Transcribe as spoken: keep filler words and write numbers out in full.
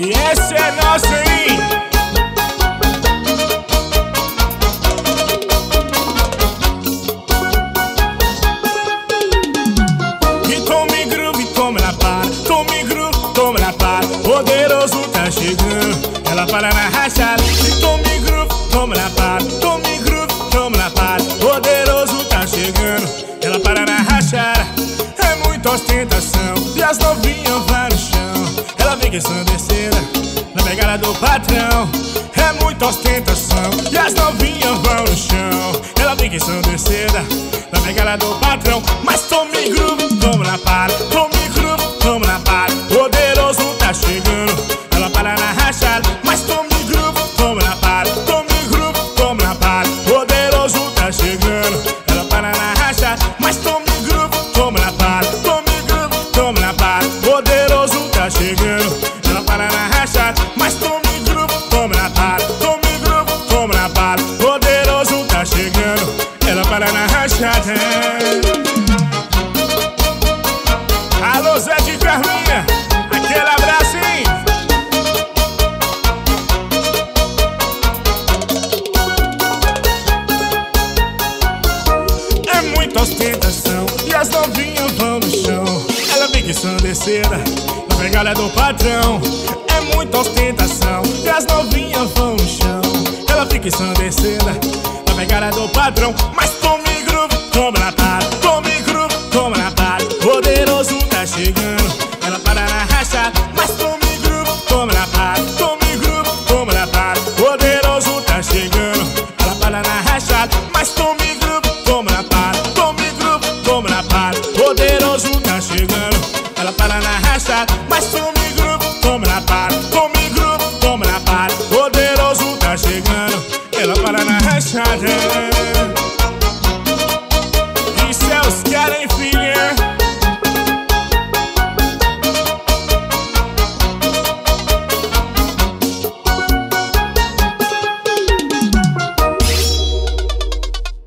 E esse é nosso, hein? E tome groove, tome na par, tome groove, tome na par. Poderoso tá chegando, ela para na rachada. E tome groove, tome na par, tome groove, tome na par. Poderoso tá chegando, ela para na rachada. É muita ostentação e as novinhas vai no chão. Ela vem ensandecida na pegada do patrão. É muita ostentação e as novinhas vão no chão. Ela vem ensandecida na pegada do patrão. Mas tome groove, tome na par, tome groove, tome na par. Poderoso tá chegando, ela para na rachada. Mas tome groove, tome na par, tome groove, tome na par. Poderoso tá chegando, ela para na rachada. Mas tome groove, tome na par, tome groove, tome na par. Poderoso tá chegando, ela para na rachada. Mas tome groove, tome na par, tome groove, tome na par. Poderoso tá chegando, ela para na rachada. Alô Zé de Carminha, aquele abraço, hein? É muita ostentação e as novinhas vão no chão. Ela vem ensandecida na pegada do patrão. É muita ostentação e as novinhas vão no chão. Ela fica ensandecida na pegada do patrão. Mas tome groove, tome na par, tome groove, tome na par. Poderoso tá chegando, ela para na rachada. Mas tome groove, tome na par, tome groove, tome na par. Poderoso tá chegando, ela para na rachada. Mas tome groove, tome na par, tome groove, tome na par. Poderoso tá chegando, ela para na rachada. Mas tome groove, tome na par.